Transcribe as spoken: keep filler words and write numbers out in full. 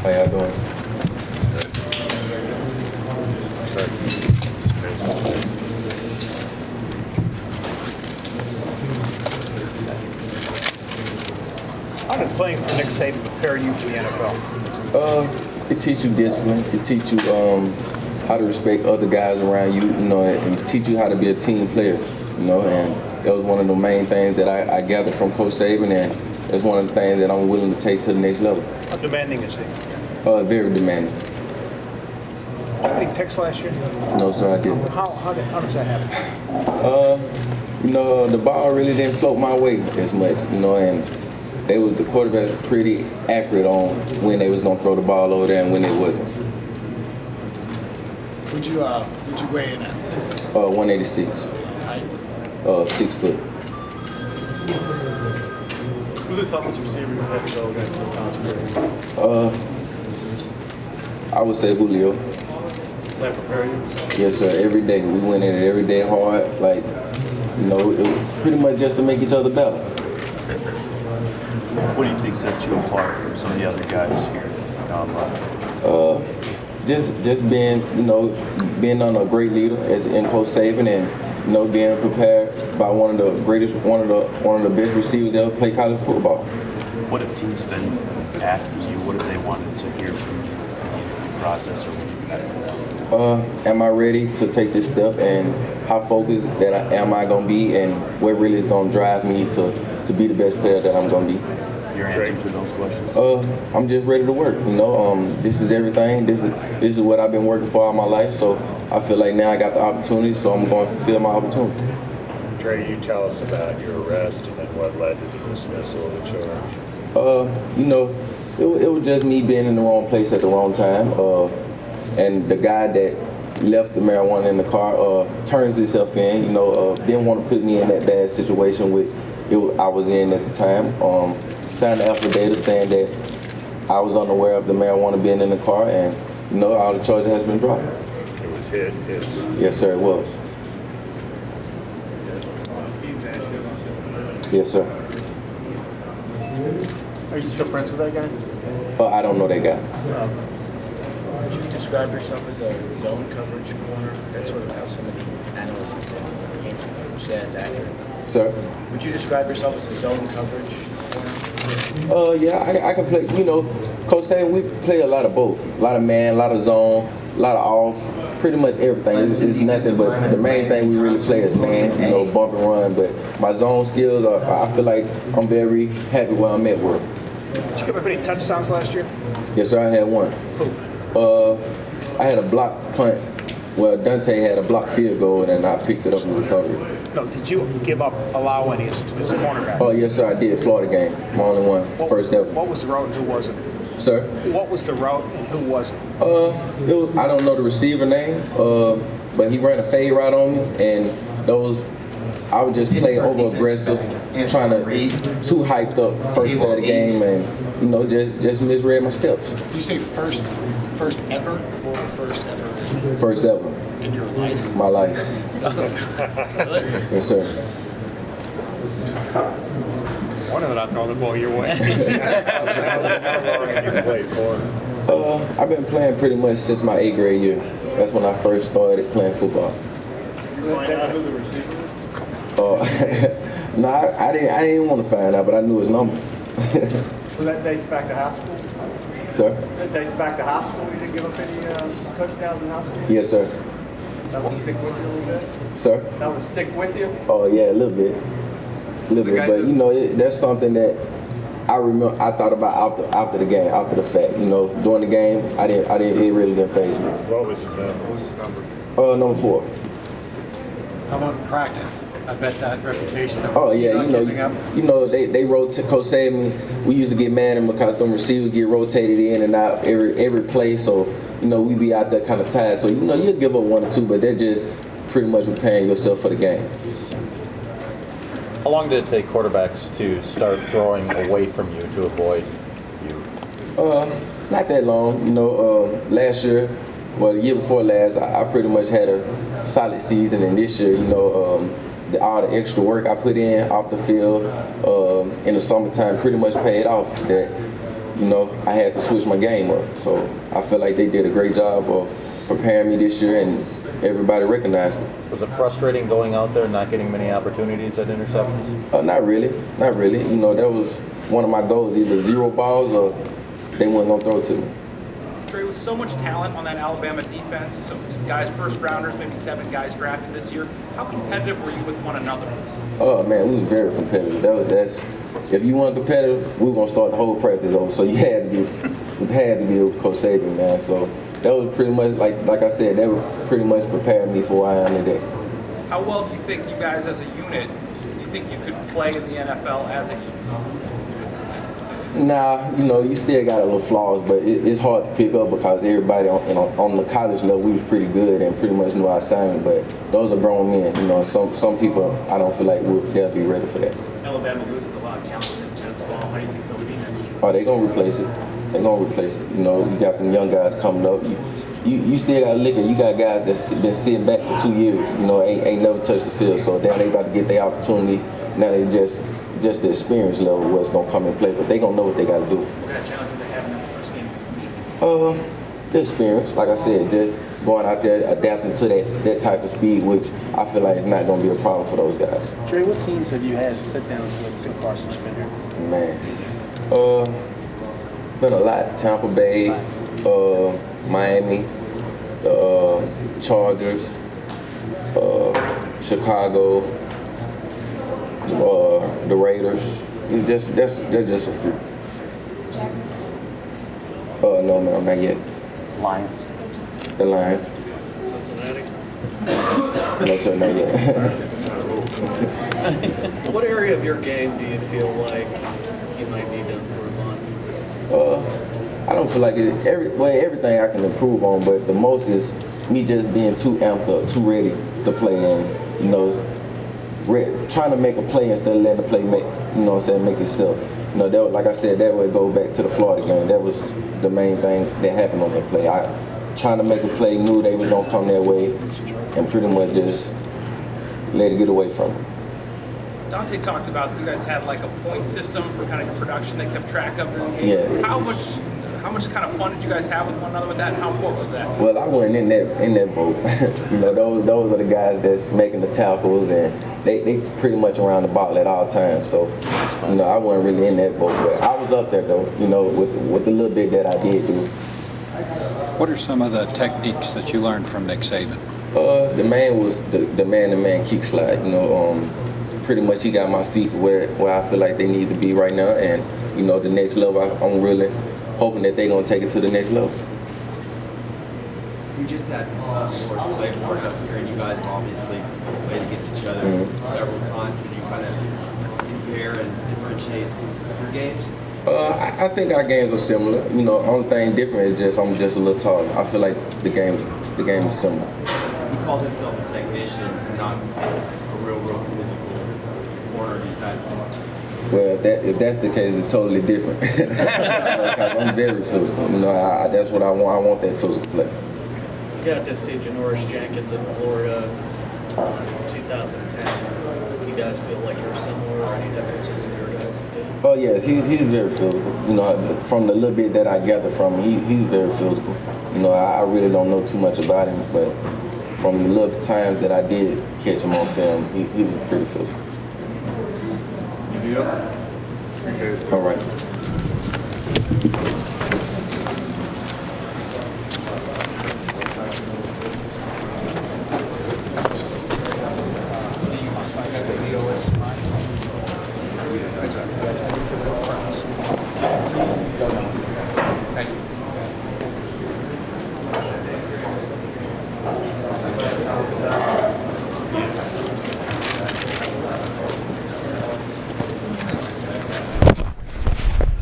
How y'all doing? How did playing for Nick Saban prepare you for the N F L? Uh, it teach you discipline. It teach you um, how to respect other guys around you, you know, and teach you how to be a team player, you know, and that was one of the main things that I, I gathered from Coach Saban, and that's one of the things that I'm willing to take to the next level. How demanding is he? Uh, very demanding. Any picks last year? No, sir, I didn't. How, how, did, how does that happen? Uh, you know, the ball really didn't float my way as much, you know, and they was the quarterbacks were pretty accurate on when they was gonna throw the ball over there and when it wasn't. Would you uh would you weigh in at? Uh, one eighty-six. Height? Uh, six foot. Who's the toughest receiver you had to go against in college career? Uh, I would say Julio. That prepare you? Yes, sir. Every day we went in it every day hard. It's like, you know, it was pretty much just to make each other better. What do you think sets you apart from some of the other guys here at Combine? Uh, just just being, you know, being on a great leader as in Coach Saban, and you know, being prepared by one of the greatest, one of the one of the best receivers that ever played college football. What have teams been asking you? What have they wanted to hear from you in the interview process or when you've met with them? Uh, am I ready to take this step, and how focused that I, am I going to be, and what really is going to drive me to, to be the best player that I'm going to be? Your answer to those questions? Uh, I'm just ready to work. You know, um, this is everything. This is this is what I've been working for all my life. So I feel like now I got the opportunity, so I'm going to fulfill my opportunity. Trey, you tell us about your arrest and then what led to the dismissal of the charge. Uh, you know, it, wa- it was just me being in the wrong place at the wrong time. Uh, and the guy that left the marijuana in the car uh, turns himself in. You know, uh, didn't want to put me in that bad situation which it, wa- I was in at the time. Um, signed the affidavit saying that I was unaware of the marijuana being in the car, and you know, all the charges has been dropped. It was hit, his. Yes, sir, it was. Yes, sir. Are you still friends with that guy? Uh, I don't know that guy. Would you describe yourself as a zone coverage corner? That's sort of how some of the analysts have been painting. Would you say that's accurate? Sir? Would you describe yourself as a zone coverage corner? Uh, yeah, I, I can play, you know, Coach saying we play a lot of both. A lot of man, a lot of zone, a lot of off, pretty much everything. It's, it's nothing but the main thing we really play is man, you know, bump and run. But my zone skills, are, I feel like I'm very happy where I'm at work. Did you give up any touchdowns last year? Yes, sir, I had one. Uh, I had a block punt. Well, Dante had a block field goal, and I picked it up in recovery. No, did you give up, allow any as, as a cornerback? Oh, yes, sir, I did. Florida game. My only one. What First was, ever. What was the route and who wasn't? Sir? What was the route and who wasn't? Uh, it was, I don't know the receiver name, uh, but he ran a fade route on me, and those, I would just play over aggressive, trying to, too hyped up first play of the game, and, you know, just, just misread my steps. Do you say first first ever or first ever First ever. in your life? My life. Yes, sir. One of them not throwing the ball your way. How long have you played for? Uh, I've been playing pretty much since my eighth grade year. That's when I first started playing football. You find out who the receiver is? Uh, no, I, I didn't. I didn't want to find out, but I knew his number. So that dates back to high school? Sir? That dates back to high school? You didn't give up any uh, touchdowns in high school? Yes, sir. That will stick with you a little bit? Sir? That will stick with you? Oh yeah, a little bit, a little So bit. guys- But you know, it, that's something that I remember. I thought about after after the game, after the fact. You know, during the game, I didn't. I didn't. It really didn't faze me. What was your number? Uh, number four. How about practice? I bet that reputation of Oh yeah, not you know, giving up. you know they they rotate. Coach Saban, we used to get mad at them because them receivers get rotated in and out every every play. So you know we be out there kind of tired. So you know you'll give up one or two, but they're just pretty much preparing yourself for the game. How long did it take quarterbacks to start throwing away from you to avoid you? Uh, not that long. You know, uh, last year, well, the year before last, I, I pretty much had a solid season, and this year, you know, um, the, all the extra work I put in off the field um, in the summertime pretty much paid off. That, you know, I had to switch my game up. So I feel like they did a great job of preparing me this year, and everybody recognized it. Was it frustrating going out there and not getting many opportunities at interceptions? Uh, not really, not really. You know, that was one of my goals, either zero balls or they weren't gonna throw it to me. Trey, with so much talent on that Alabama defense, so guys first rounders, maybe seven guys drafted this year, how competitive were you with one another? Oh man, we was very competitive. That was that's if you weren't competitive, we were gonna start the whole practice over. So you had to be, you had to be with Coach Saban, man. So that was pretty much like like I said, that would pretty much prepared me for where I am today. How well do you think you guys as a unit, do you think you could play in the N F L as a unit? Nah, you know, you still got a little flaws, but it, it's hard to pick up because everybody on, you know, on the college level, we was pretty good and pretty much knew our assignment. But those are grown men, you know. Some some people, I don't feel like we'll, they'll be ready for that. Alabama loses a lot of talent in this ball. How do you think they'll be next year? Oh, they gonna replace it. They gonna replace it. You know, you got them young guys coming up. You you, you still got liquor. You got guys that's been sitting back for two years. You know, ain't ain't never touched the field. So now they about to get their opportunity. Now they just. Just the experience level of what's gonna come and play, but they gonna know what they gotta do. What kind of challenge would they have in that first game against Michigan? Uh, the experience, like I said, just going out there adapting to that that type of speed, which I feel like is not gonna be a problem for those guys. Trey, what teams have you had sit downs with so far since you've been here? Man, uh, been a lot. Tampa Bay, uh, Miami, the uh, Chargers, uh, Chicago. Uh, the Raiders. It's just that's that's just a few. Uh, no, man, not yet. Lions. The Lions. Cincinnati? No, sir, not yet. What area of your game do you feel like you might need to improve on? uh, I don't feel like it. Every well, everything I can improve on, but the most is me just being too amped up, too ready to play, and you know. Trying to make a play instead of letting the play make, you know what I'm saying, make itself. You know, that was, like I said, that would go back to the Florida game. That was the main thing that happened on that play. I trying to make a play, knew they was gonna come their way, and pretty much just let it get away from them. Dante talked about you guys had like a point system for kind of your production they kept track of during the game. Yeah. How much how much kind of fun did you guys have with one another with that, and how important was that? Well, I wasn't in that in that boat. You know, those those are the guys that's making the tackles, and they they pretty much around the ball at all times. So, you know, I wasn't really in that boat, but I was up there though. You know, with with the little bit that I did do. What are some of the techniques that you learned from Nick Saban? Uh, the man was the the man-to-man kick slide. You know, um, pretty much he got my feet where where I feel like they need to be right now, and you know, the next level I, I'm really hoping that they're gonna take it to the next level. We just had uh, Morris Claiborne up here, and you guys have obviously played against each other mm-hmm. several times. Can you kind of compare and differentiate your games? Uh, I, I think our games are similar. You know, only thing different is just I'm just a little taller. I feel like the game the game is similar. He calls himself a technician, not a real, real physical corner. Is that? Well, if, that, if that's the case, it's totally different. Because I'm very physical. You know, I, I, that's what I want. I want that physical play. You got to see Janoris Jenkins in Florida in two thousand ten. You guys feel like you're similar or any differences in your guys' game? Oh, yes, he, he's very physical. You know, from the little bit that I gather from him, he, he's very physical. You know, I, I really don't know too much about him, but from the little times that I did catch him on film, he, he was pretty physical. Yeah. Appreciate it. All right.